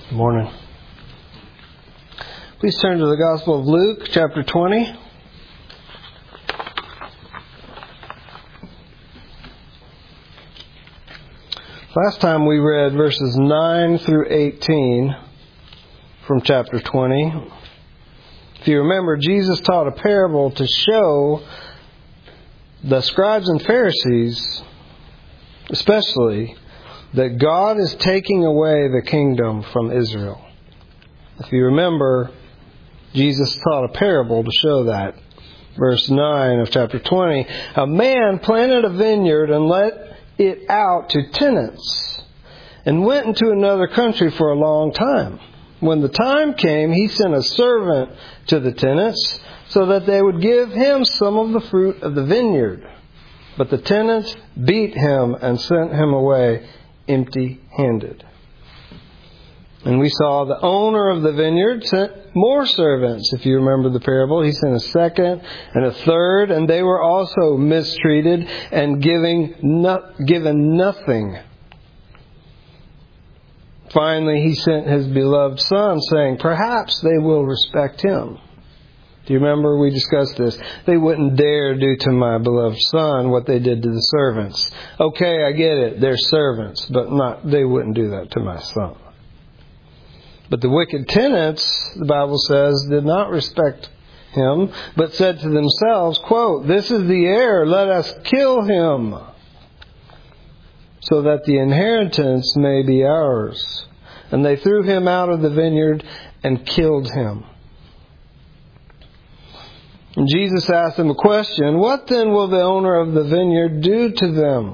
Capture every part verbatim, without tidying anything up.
Good morning. Please turn to the Gospel of Luke, chapter twenty. Last time we read verses nine through eighteen from chapter twenty. If you remember, Jesus taught a parable to show the scribes and Pharisees, especially, that God is taking away the kingdom from Israel. If you remember, Jesus taught a parable to show that. Verse nine of chapter twenty. A man planted a vineyard and let it out to tenants, and went into another country for a long time. When the time came, he sent a servant to the tenants so that they would give him some of the fruit of the vineyard. But the tenants beat him and sent him away empty-handed. And we saw the owner of the vineyard sent more servants. If you remember the parable, he sent a second and a third, and they were also mistreated and giving no, given nothing. Finally, he sent his beloved son, saying, perhaps they will respect him. Do you remember we discussed this? They wouldn't dare do to my beloved son what they did to the servants. Okay, I get it. They're servants, but not. They wouldn't do that to my son. But the wicked tenants, the Bible says, did not respect him, but said to themselves, quote, this is the heir, let us kill him, so that the inheritance may be ours. And they threw him out of the vineyard and killed him. And Jesus asked them a question, what then will the owner of the vineyard do to them?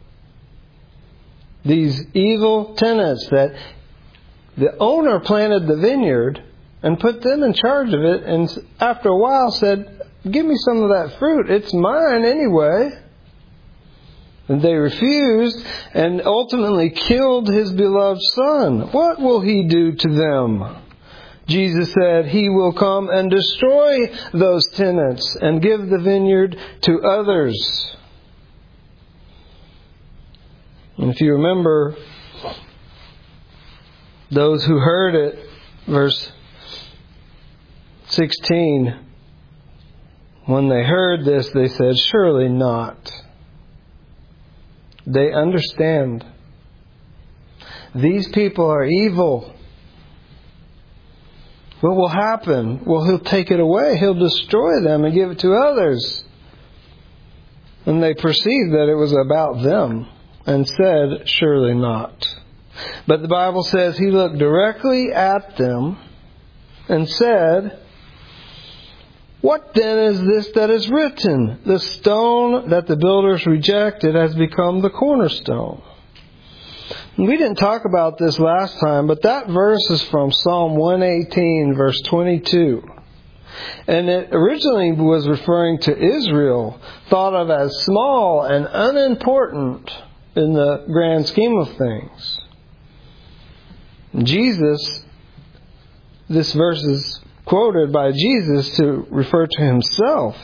These evil tenants that the owner planted the vineyard and put them in charge of it, and after a while said, give me some of that fruit, it's mine anyway. And they refused and ultimately killed his beloved son. What will he do to them? Jesus said, he will come and destroy those tenants and give the vineyard to others. And if you remember, those who heard it, verse sixteen, when they heard this, they said, surely not. They understand. These people are evil. What will happen? Well, he'll take it away. He'll destroy them and give it to others. And they perceived that it was about them and said, surely not. But the Bible says he looked directly at them and said, what then is this that is written? The stone that the builders rejected has become the cornerstone. We didn't talk about this last time, but that verse is from Psalm one eighteen, verse twenty-two. And it originally was referring to Israel, thought of as small and unimportant in the grand scheme of things. Jesus, this verse is quoted by Jesus to refer to himself.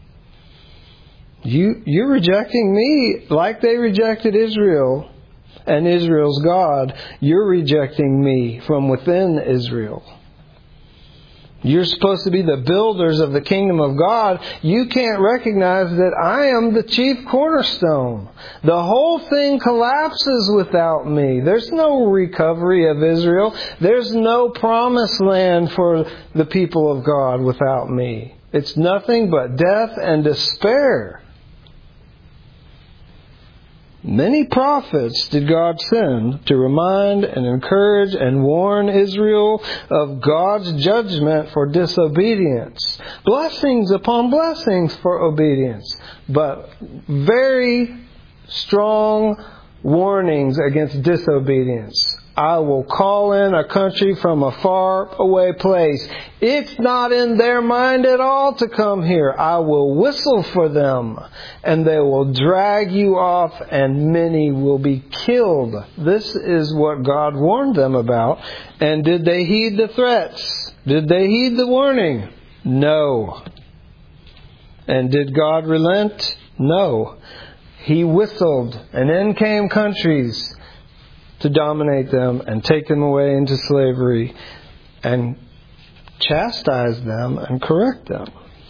You, you're rejecting me like they rejected Israel and Israel's God. You're rejecting me from within Israel. You're supposed to be the builders of the kingdom of God. You can't recognize that I am the chief cornerstone. The whole thing collapses without me. There's no recovery of Israel. There's no promised land for the people of God without me. It's nothing but death and despair. Many prophets did God send to remind and encourage and warn Israel of God's judgment for disobedience. Blessings upon blessings for obedience. But very strong warnings against disobedience. I will call in a country from a far away place. It's not in their mind at all to come here. I will whistle for them, and they will drag you off, and many will be killed. This is what God warned them about. And did they heed the threats? Did they heed the warning? No. And did God relent? No. He whistled, and in came countries to dominate them and take them away into slavery and chastise them and correct them.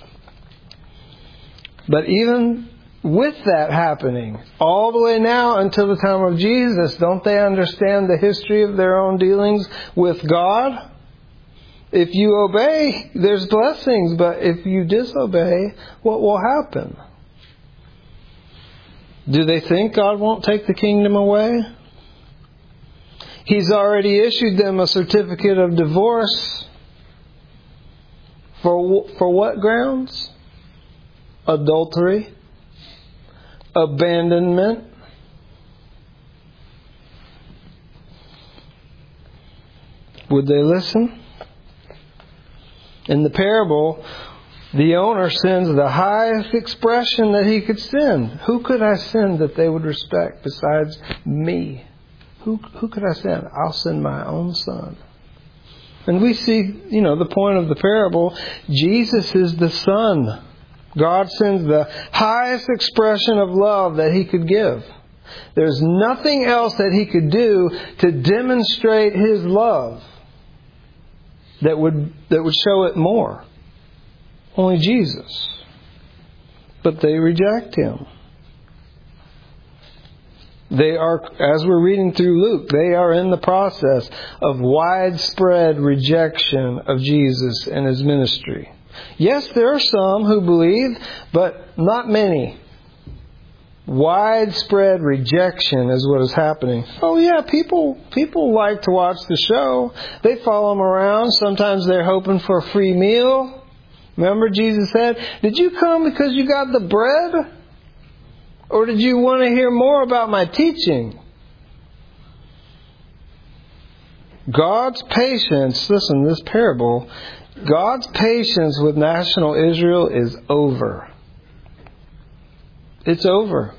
But even with that happening, all the way now until the time of Jesus, don't they understand the history of their own dealings with God? If you obey, there's blessings, but if you disobey, what will happen? Do they think God won't take the kingdom away? He's already issued them a certificate of divorce. For, for what grounds? Adultery, abandonment, would they listen? In the parable, the owner sends the highest expression that he could send. Who could I send that they would respect besides me? Who, who could I send? I'll send my own son. And we see, you know, the point of the parable. Jesus is the Son. God sends the highest expression of love that He could give. There's nothing else that He could do to demonstrate His love that would that would show it more. Only Jesus. But they reject Him. They are, as we're reading through Luke, they are in the process of widespread rejection of Jesus and His ministry. Yes, there are some who believe, but not many. Widespread rejection is what is happening. Oh yeah, people people like to watch the show. They follow them around. Sometimes they're hoping for a free meal. Remember Jesus said, "Did you come because you got the bread? Or did you want to hear more about my teaching?" God's patience, listen, this parable, God's patience with national Israel is over. It's over.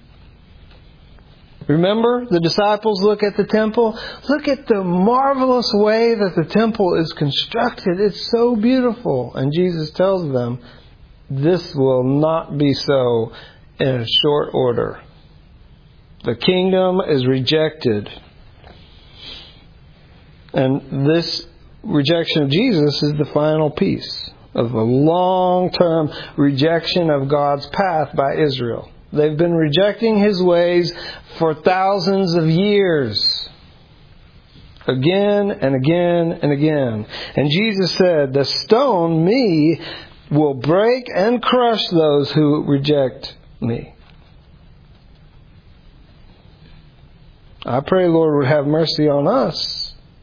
Remember, the disciples look at the temple. Look at the marvelous way that the temple is constructed. It's so beautiful. And Jesus tells them, this will not be so in a short order. The kingdom is rejected. And this rejection of Jesus is the final piece of a long-term rejection of God's path by Israel. They've been rejecting His ways for thousands of years. Again and again and again. And Jesus said, "The stone, me, will break and crush those who reject me." I pray, Lord, would have mercy on us.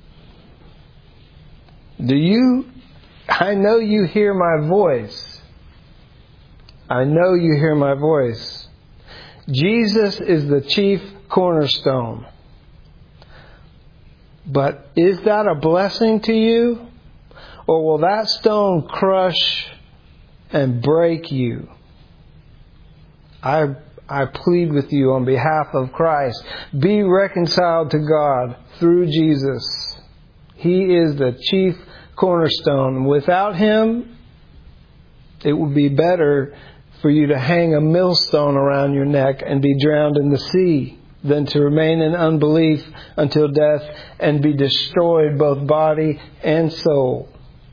Do you, I know you hear my voice. I know you hear my voice. Jesus is the chief cornerstone. But is that a blessing to you? Or will that stone crush and break you? I I plead with you on behalf of Christ. Be reconciled to God through Jesus. He is the chief cornerstone. Without Him, it would be better for you to hang a millstone around your neck and be drowned in the sea than to remain in unbelief until death and be destroyed both body and soul.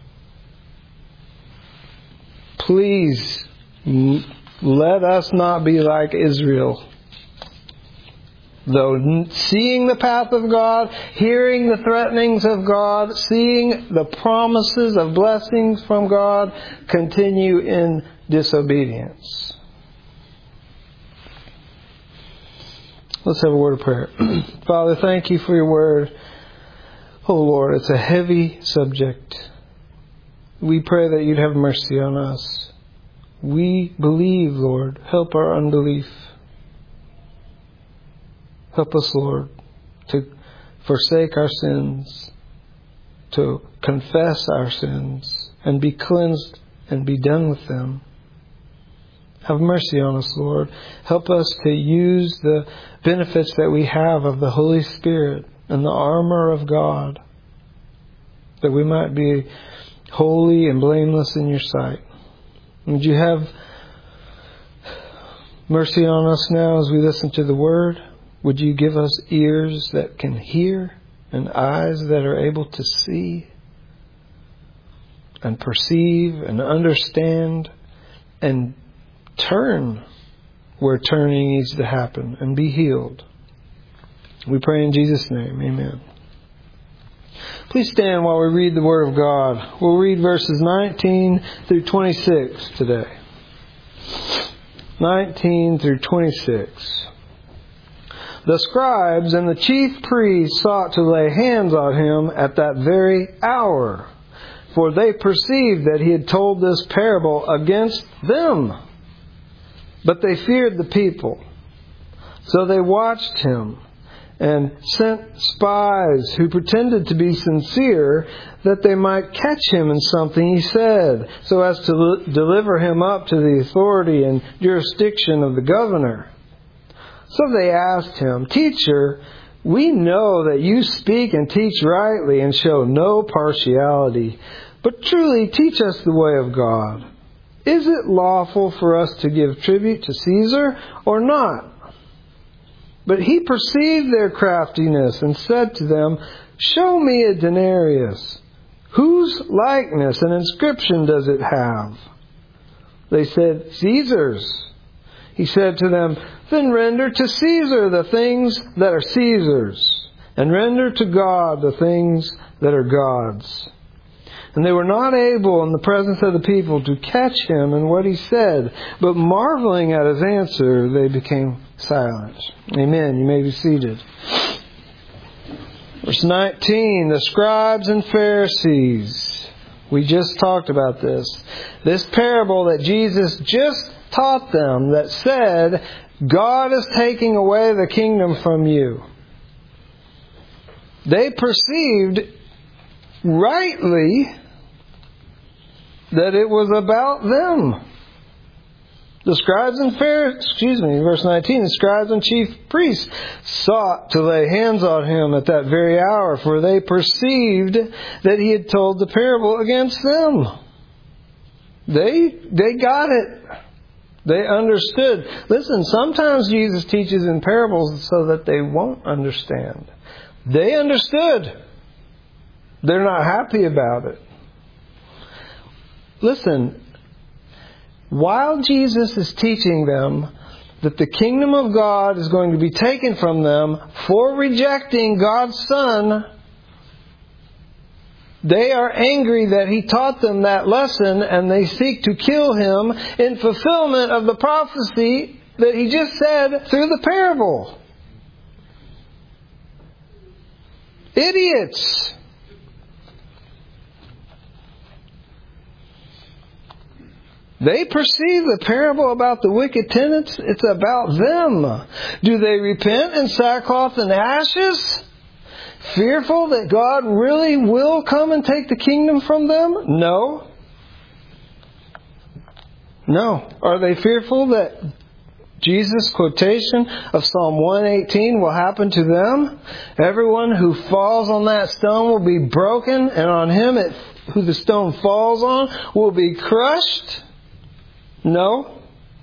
Please, let us not be like Israel. Though seeing the path of God, hearing the threatenings of God, seeing the promises of blessings from God, continue in disobedience. Let's have a word of prayer. Father, thank you for your word. Oh Lord, it's a heavy subject. We pray that you'd have mercy on us. We believe, Lord. Help our unbelief. Help us, Lord, to forsake our sins, to confess our sins, and be cleansed and be done with them. Have mercy on us, Lord. Help us to use the benefits that we have of the Holy Spirit and the armor of God, that we might be holy and blameless in your sight. Would you have mercy on us now as we listen to the Word? Would you give us ears that can hear and eyes that are able to see and perceive and understand and turn where turning needs to happen and be healed. We pray in Jesus' name. Amen. Please stand while we read the Word of God. We'll read verses nineteen through twenty-six today. nineteen through twenty-six. The scribes and the chief priests sought to lay hands on him at that very hour, for they perceived that he had told this parable against them. But they feared the people. So they watched him and sent spies who pretended to be sincere, that they might catch him in something he said, so as to deliver him up to the authority and jurisdiction of the governor. So they asked him, "Teacher, we know that you speak and teach rightly and show no partiality, but truly teach us the way of God. Is it lawful for us to give tribute to Caesar or not?" But he perceived their craftiness and said to them, "Show me a denarius. Whose likeness and inscription does it have?" They said, "Caesar's." He said to them, "Then render to Caesar the things that are Caesar's, and render to God the things that are God's." And they were not able in the presence of the people to catch him in what he said, but marveling at his answer, they became silent. Amen. You may be seated. Verse nineteen, the scribes and Pharisees. We just talked about this. This parable that Jesus just taught them that said, God is taking away the kingdom from you. They perceived rightly that it was about them. The scribes and Pharisees, excuse me, verse nineteen, the scribes and chief priests sought to lay hands on him at that very hour, for they perceived that he had told the parable against them. They, they got it. They understood. Listen, sometimes Jesus teaches in parables so that they won't understand. They understood. They're not happy about it. Listen, while Jesus is teaching them that the kingdom of God is going to be taken from them for rejecting God's Son, they are angry that He taught them that lesson, and they seek to kill Him in fulfillment of the prophecy that He just said through the parable. Idiots! They perceive the parable about the wicked tenants. It's about them. Do they repent in sackcloth and ashes, fearful that God really will come and take the kingdom from them? No. No. Are they fearful that Jesus' quotation of Psalm one eighteen will happen to them? Everyone who falls on that stone will be broken, and on him it, who the stone falls on will be crushed? No.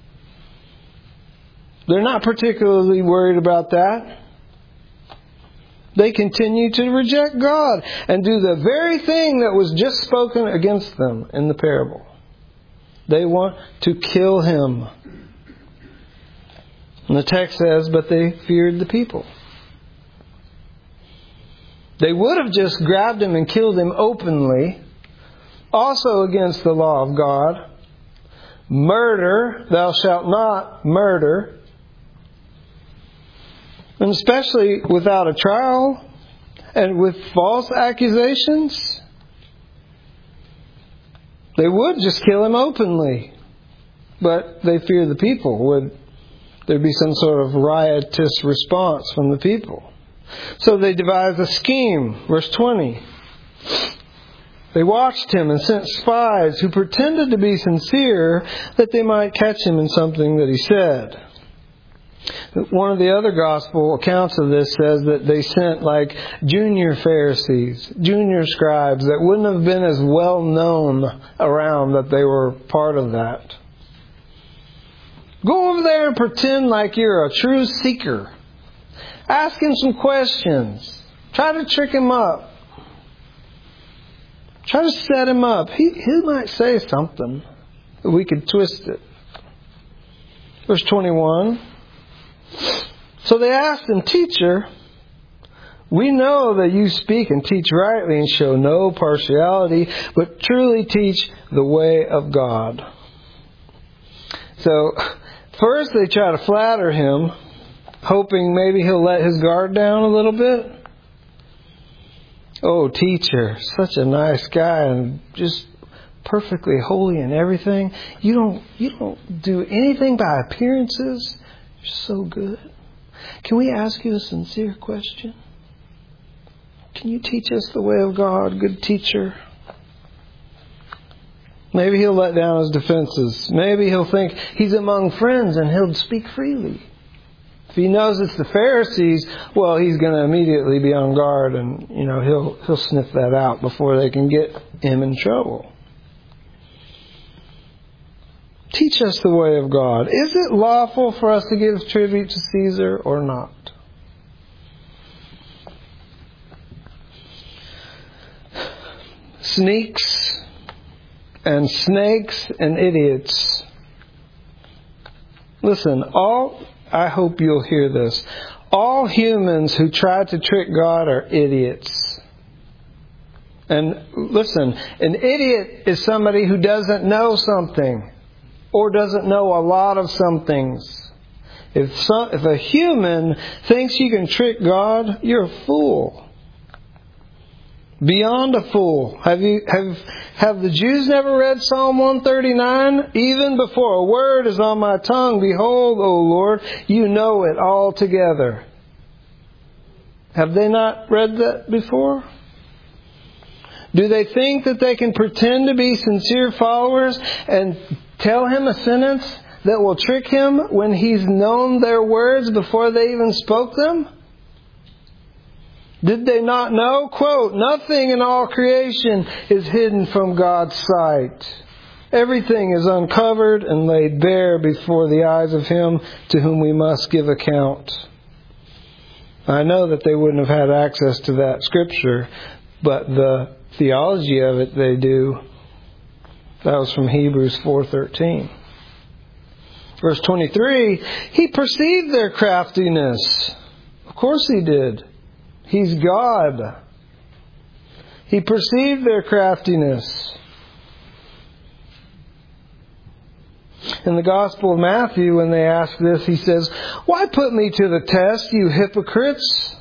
They're not particularly worried about that. They continue to reject God and do the very thing that was just spoken against them in the parable. They want to kill Him. And the text says, but they feared the people. They would have just grabbed Him and killed Him openly, also against the law of God. Murder, thou shalt not murder. And especially without a trial and with false accusations. They would just kill him openly. But they fear the people. Would there be some sort of riotous response from the people? So they devised a scheme. Verse twenty. They watched him and sent spies who pretended to be sincere, that they might catch him in something that he said. One of the other gospel accounts of this says that they sent like junior Pharisees, junior scribes that wouldn't have been as well known around that they were part of that. Go over there and pretend like you're a true seeker. Ask him some questions. Try to trick him up. Try to set him up. He, he might say something. We could twist it. Verse twenty-one. So they asked him, Teacher, we know that you speak and teach rightly and show no partiality, but truly teach the way of God. So, first they try to flatter him, hoping maybe he'll let his guard down a little bit. Oh, teacher, such a nice guy and just perfectly holy and everything. You don't, you don't do anything by appearances. You're so good. Can we ask you a sincere question? Can you teach us the way of God, good teacher? Maybe he'll let down his defenses. Maybe he'll think he's among friends and he'll speak freely. If he knows it's the Pharisees, well, he's going to immediately be on guard and, you know, he'll he'll sniff that out before they can get him in trouble. Teach us the way of God. Is it lawful for us to give tribute to Caesar or not? Sneaks and snakes and idiots. Listen, all, I hope you'll hear this. All humans who try to trick God are idiots. And listen, an idiot is somebody who doesn't know something or doesn't know a lot of some things. If some, if a human thinks you can trick God, you're a fool. Beyond a fool. Have you have have the Jews never read Psalm one thirty-nine? Even before a word is on my tongue, behold, O Lord, you know it altogether. Have they not read that before? Do they think that they can pretend to be sincere followers and tell him a sentence that will trick him when he's known their words before they even spoke them? Did they not know? Quote, nothing in all creation is hidden from God's sight. Everything is uncovered and laid bare before the eyes of Him to whom we must give account. I know that they wouldn't have had access to that scripture, but the theology of it they do. That was from Hebrews four thirteen. Verse twenty-three, He perceived their craftiness. Of course He did. He's God. He perceived their craftiness. In the Gospel of Matthew, when they ask this, He says, why put me to the test, you hypocrites?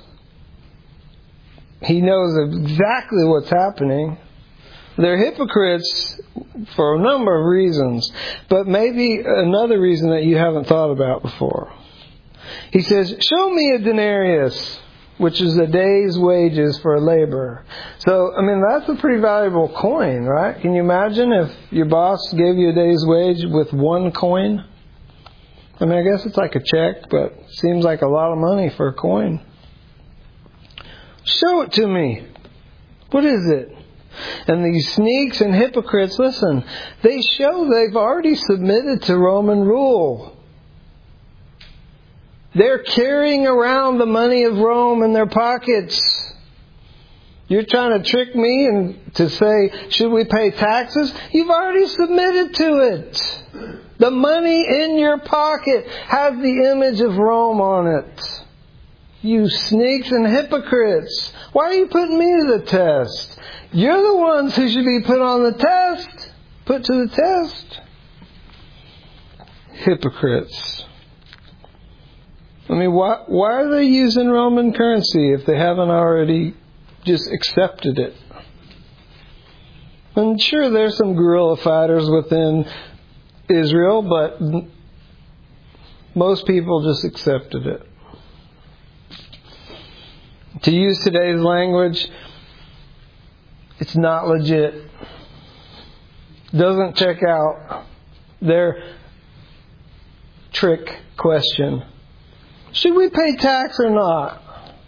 He knows exactly what's happening. They're hypocrites for a number of reasons, but maybe another reason that you haven't thought about before. He says, show me a denarius, which is a day's wages for a laborer. So, I mean, that's a pretty valuable coin, right? Can you imagine if your boss gave you a day's wage with one coin? I mean, I guess it's like a check, but it seems like a lot of money for a coin. Show it to me. What is it? And these sneaks and hypocrites, listen, they show they've already submitted to Roman rule. They're carrying around the money of Rome in their pockets. You're trying to trick me and to say, should we pay taxes? You've already submitted to it. The money in your pocket has the image of Rome on it. You sneaks and hypocrites. Why are you putting me to the test? You're the ones who should be put on the test. Put to the test. Hypocrites. I mean, why, why are they using Roman currency if they haven't already just accepted it? And sure, there's some guerrilla fighters within Israel, but most people just accepted it. To use today's language, it's not legit. Doesn't check out their trick question. Should we pay tax or not?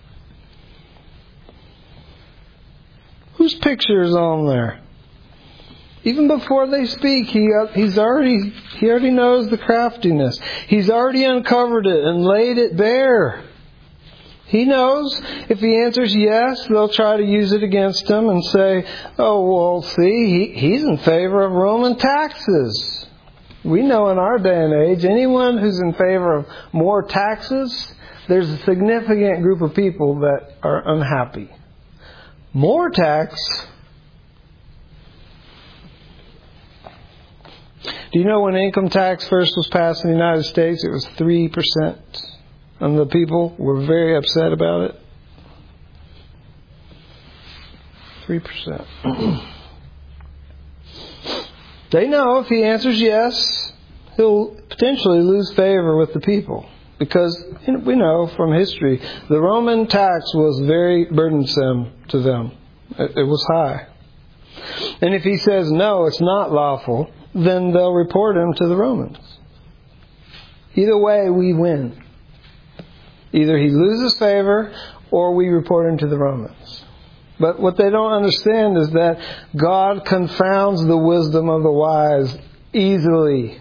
Whose picture is on there? Even before they speak, he he's already he already knows the craftiness. He's already uncovered it and laid it bare. He knows if he answers yes, they'll try to use it against him and say, oh, well, see, he, he's in favor of Roman taxes. We know in our day and age, anyone who's in favor of more taxes, there's a significant group of people that are unhappy. More tax. Do you know when income tax first was passed in the United States, it was three percent? And the people were very upset about it. three percent. They know if he answers yes, he'll potentially lose favor with the people. Because we know from history, the Roman tax was very burdensome to them. It was high. And if he says, no, it's not lawful, then they'll report him to the Romans. Either way, we win. Either he loses favor or we report him to the Romans. But what they don't understand is that God confounds the wisdom of the wise easily.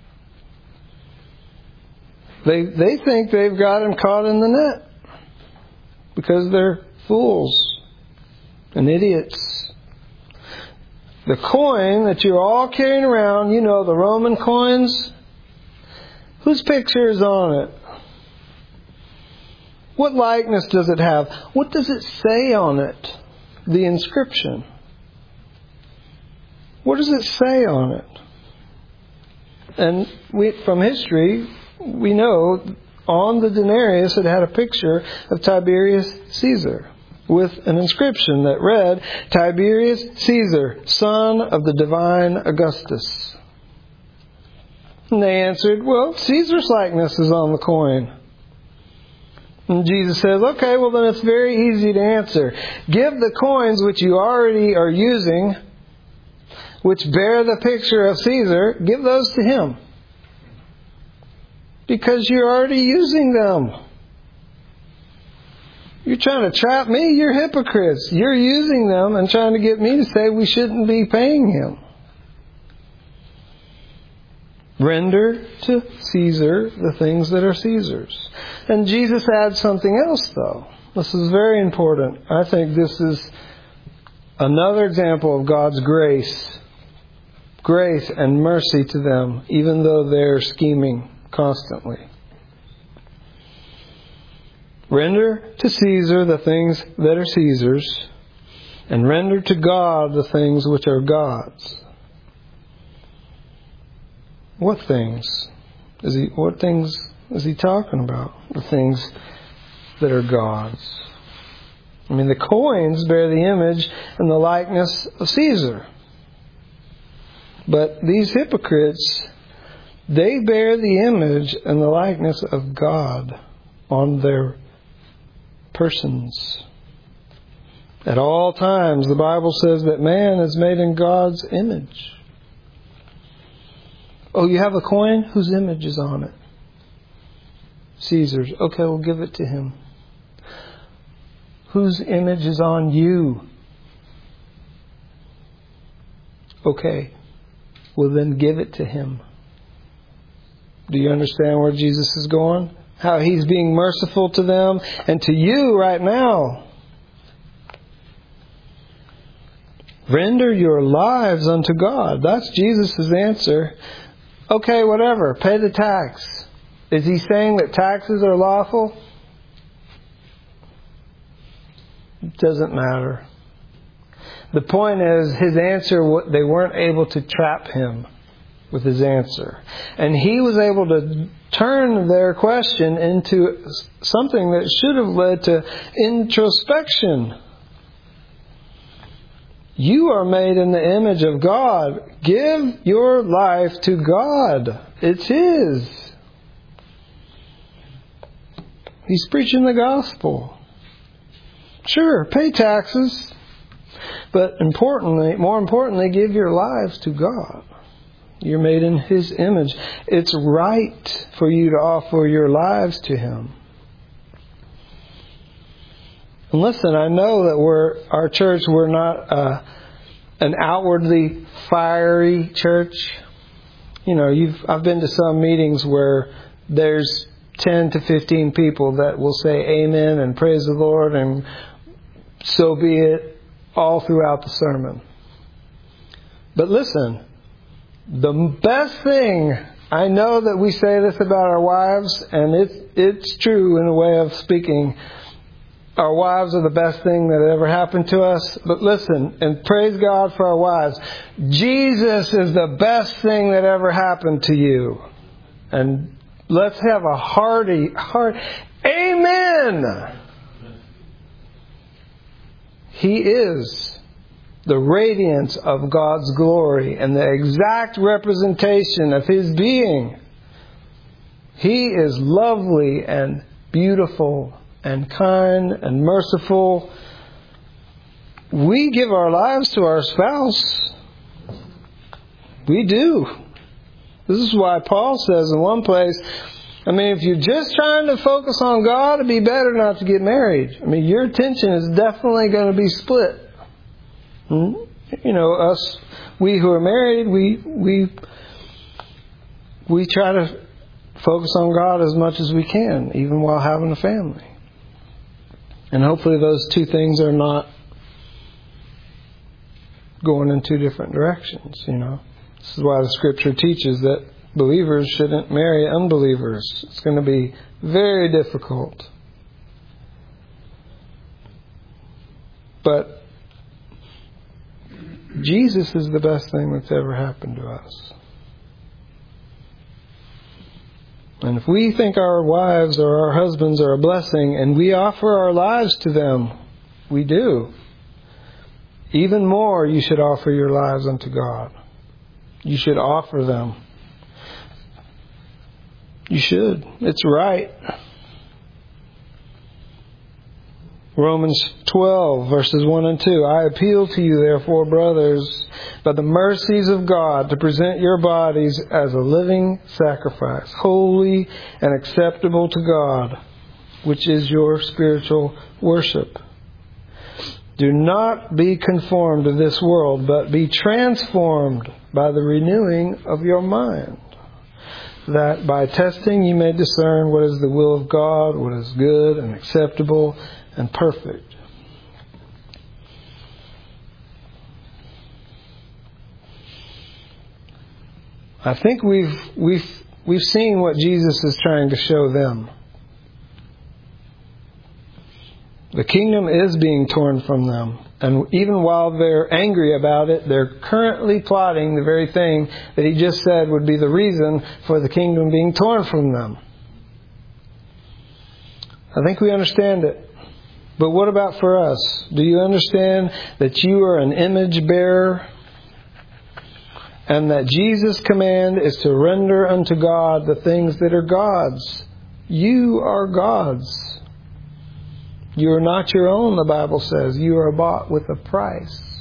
They they think they've got him caught in the net because they're fools and idiots. The coin that you're all carrying around, you know, the Roman coins, whose picture is on it? What likeness does it have? What does it say on it? The inscription. What does it say on it? And we, from history, we know on the denarius it had a picture of Tiberius Caesar with an inscription that read, Tiberius Caesar, son of the divine Augustus. And they answered, well, Caesar's likeness is on the coin. And Jesus says, okay, well then it's very easy to answer. Give the coins which you already are using, which bear the picture of Caesar, give those to him. Because you're already using them. You're trying to trap me? You're hypocrites. You're using them and trying to get me to say we shouldn't be paying him. Render to Caesar the things that are Caesar's. And Jesus adds something else, though. This is very important. I think this is another example of God's grace. Grace and mercy to them, even though they're scheming constantly. Render to Caesar the things that are Caesar's, and render to God the things which are God's. What things is he? What things is he talking about? The things that are God's. I mean, the coins bear the image and the likeness of Caesar. But these hypocrites, they bear the image and the likeness of God on their persons. At all times, the Bible says that man is made in God's image. Oh, you have a coin? Whose image is on it? Caesar's. Okay, we'll give it to him. Whose image is on you? Okay, well then give it to him. Do you understand where Jesus is going? How he's being merciful to them and to you right now. Render your lives unto God. That's Jesus' answer. Okay, whatever. Pay the tax. Is he saying that taxes are lawful? It doesn't matter. The point is, his answer, they weren't able to trap him with his answer. And he was able to turn their question into something that should have led to introspection. You are made in the image of God. Give your life to God. It's His. He's preaching the gospel. Sure, pay taxes. But importantly, more importantly, give your lives to God. You're made in His image. It's right for you to offer your lives to Him. And listen, I know that we're our church, we're not uh, an outwardly fiery church. You know, you've I've been to some meetings where there's ten to fifteen people that will say amen and praise the Lord, and so be it all throughout the sermon. But listen, the best thing, I know that we say this about our wives, and it's, it's true in a way of speaking. Our wives are the best thing that ever happened to us. But listen, and praise God for our wives. Jesus is the best thing that ever happened to you. And let's have a hearty, heart, amen! He is the radiance of God's glory and the exact representation of His being. He is lovely and beautiful and kind and merciful. We give our lives to our spouse. We do. This is why Paul says in one place, I mean, if you're just trying to focus on God, it'd be better not to get married. I mean, your attention is definitely going to be split. Hmm? You know, us, we who are married, we we we try to focus on God as much as we can, even while having a family. And hopefully those two things are not going in two different directions, you know. This is why the Scripture teaches that believers shouldn't marry unbelievers. It's going to be very difficult. But Jesus is the best thing that's ever happened to us. And if we think our wives or our husbands are a blessing and we offer our lives to them, we do. Even more, you should offer your lives unto God. You should offer them. You should. It's right. Romans twelve, verses one and two. I appeal to you, therefore, brothers, by the mercies of God, to present your bodies as a living sacrifice, holy and acceptable to God, which is your spiritual worship. Do not be conformed to this world, but be transformed by the renewing of your mind, that by testing you may discern what is the will of God, what is good and acceptable and perfect. I think we've we've we've seen what Jesus is trying to show them. The kingdom is being torn from them. And even while they're angry about it, they're currently plotting the very thing that He just said would be the reason for the kingdom being torn from them. I think we understand it. But what about for us? Do you understand that you are an image bearer? And that Jesus' command is to render unto God the things that are God's. You are God's. You are not your own, the Bible says. You are bought with a price.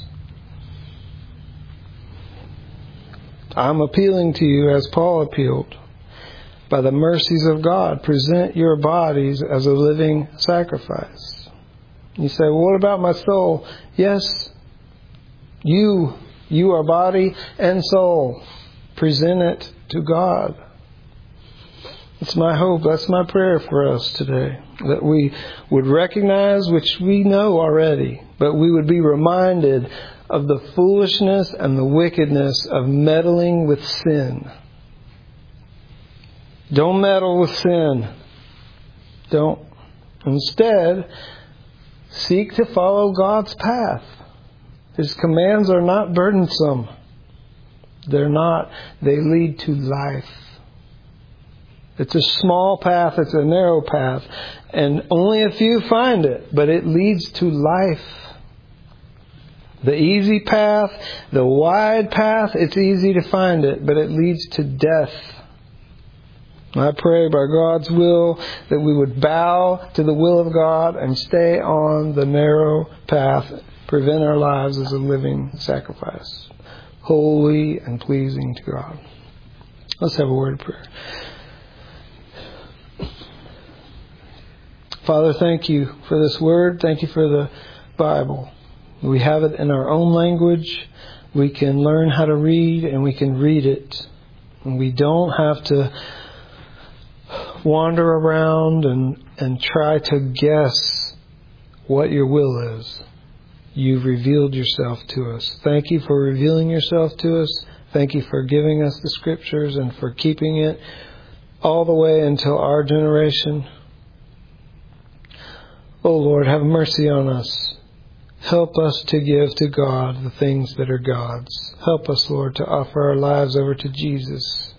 I'm appealing to you as Paul appealed. By the mercies of God, present your bodies as a living sacrifice. You say, well, what about my soul? Yes, you, you are body and soul. Present it to God. That's my hope. That's my prayer for us today. That we would recognize, which we know already, but we would be reminded of the foolishness and the wickedness of meddling with sin. Don't meddle with sin. Don't. Instead, seek to follow God's path. His commands are not burdensome. They're not. They lead to life. It's a small path. It's a narrow path. And only a few find it. But it leads to life. The easy path, the wide path, it's easy to find it. But it leads to death. I pray by God's will that we would bow to the will of God and stay on the narrow path. Present our lives as a living sacrifice. Holy and pleasing to God. Let's have a word of prayer. Father, thank you for this word. Thank you for the Bible. We have it in our own language. We can learn how to read and we can read it. And we don't have to wander around and, and try to guess what your will is. You've revealed yourself to us. Thank you for revealing yourself to us. Thank you for giving us the Scriptures and for keeping it all the way until our generation. Oh Lord, have mercy on us. Help us to give to God the things that are God's. Help us, Lord, to offer our lives over to Jesus.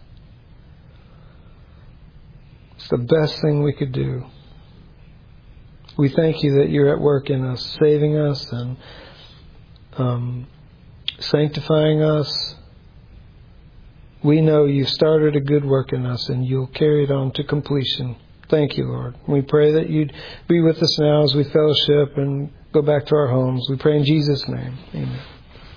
It's the best thing we could do. We thank you that you're at work in us, saving us and um, sanctifying us. We know you started a good work in us and you'll carry it on to completion. Thank you, Lord. We pray that you'd be with us now as we fellowship and go back to our homes. We pray in Jesus' name. Amen.